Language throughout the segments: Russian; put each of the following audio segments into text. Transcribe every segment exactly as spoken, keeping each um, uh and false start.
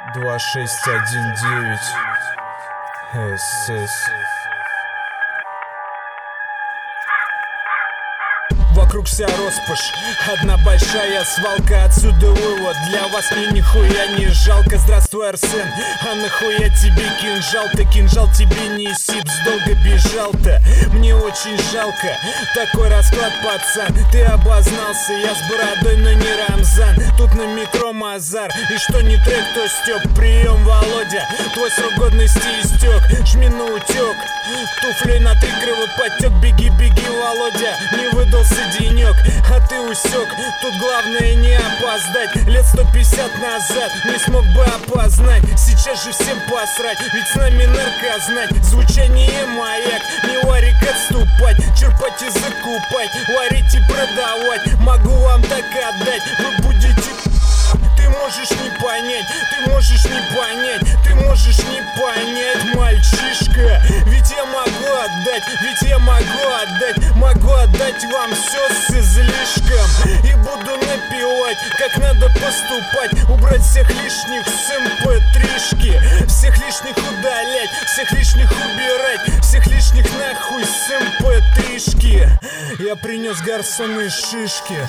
два шесть один девять СС. Вокруг вся роскошь, одна большая свалка. Отсюда вывод, для вас мне нихуя не жалко. Здравствуй, Арсен, а нахуя тебе кинжал? Ты кинжал тебе не сипс, долго бежал-то. Мне очень жалко, такой расклад, пацан. Ты обознался, я с бородой, но не Рамзан. Тут на микро Мазар, и что не трек, то стёк. Прием, Володя, твой срок годности истек. Жми на утек, туфлей на три криво подтек. Беги, беги, Володя, не выдался денек, а ты усек. Тут главное не опоздать. Лет сто пятьдесят назад не смог бы опознать. Сейчас же всем посрать, ведь с нами нарко знать. Звучание маяк, не варик отступать. Черпать и закупать, варить и продавать. Могу вам так отдать, вы будете... Ты можешь не понять, ты можешь не понять, ты можешь не понять, мальчишка. Ведь я могу отдать, ведь я могу отдать, могу отдать вам все с излишком. И буду напевать, как надо поступать. Убрать всех лишних с эм пэ три-шки, всех лишних удалять, всех лишних убирать, всех лишних нахуй с эм пэ три-шки. Я принес гарсоны шишки.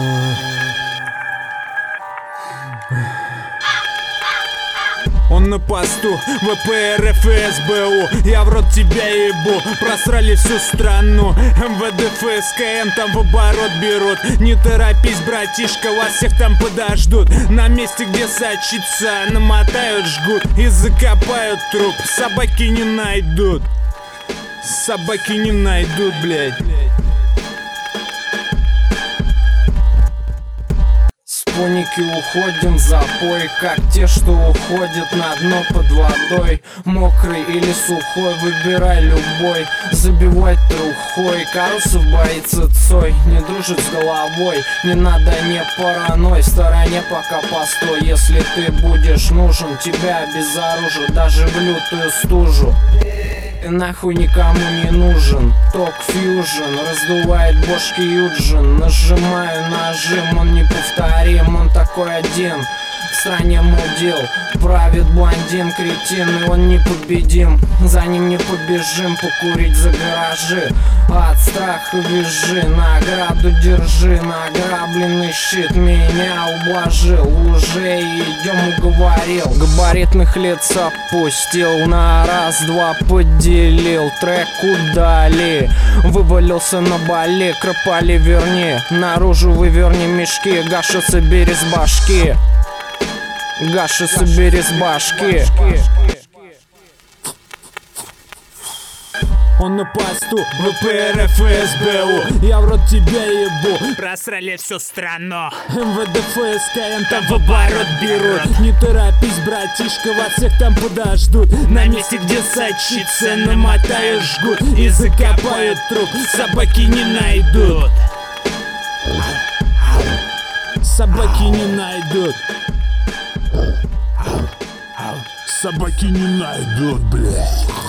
Он на посту, вэ пэ эр, эф эс бэ у. Я в рот тебя ебу, просрали всю страну. эм вэ дэ, эф эс ка эм там в оборот берут. Не торопись, братишка, вас всех там подождут. На месте, где сочится, намотают, жгут и закопают труп. Собаки не найдут, собаки не найдут, блядь. Поники уходим в запой, как те, что уходят на дно под водой. Мокрый или сухой, выбирай любой. Забивать трухой, Карусов боится Цой. Не дружит с головой, не надо, не параной. В стороне пока постой, если ты будешь нужен. Тебя обезоружу, даже в лютую стужу. Ты нахуй никому не нужен. Ток фьюжн раздувает бошки Юджин. Нажимаю нажим, он неповторим, он такой один. В стране мудил, правит блондин, кретин, и он непобедим. За ним не побежим, покурить за гаражи. От страха вяжи, награду держи. Награбленный щит меня ублажил. Уже идем, уговорил. Габаритных лиц опустил, на раз-два поделил. Трек удали, вывалился на бале. Кропали верни, наружу выверни мешки. Гаша, собери с башки, Гаша, собери с башки. Он на посту, вэ пэ эр, эф эс бэ у. Я в рот тебя ебу, просрали всю страну. эм вэ дэ, эф эс ка эм там в оборот берут. Не торопись, братишка, вас всех там подождут. На месте, где сочится, намотают, жгут и закопают труп. Собаки не найдут, собаки не найдут, собаки не найдут, блядь.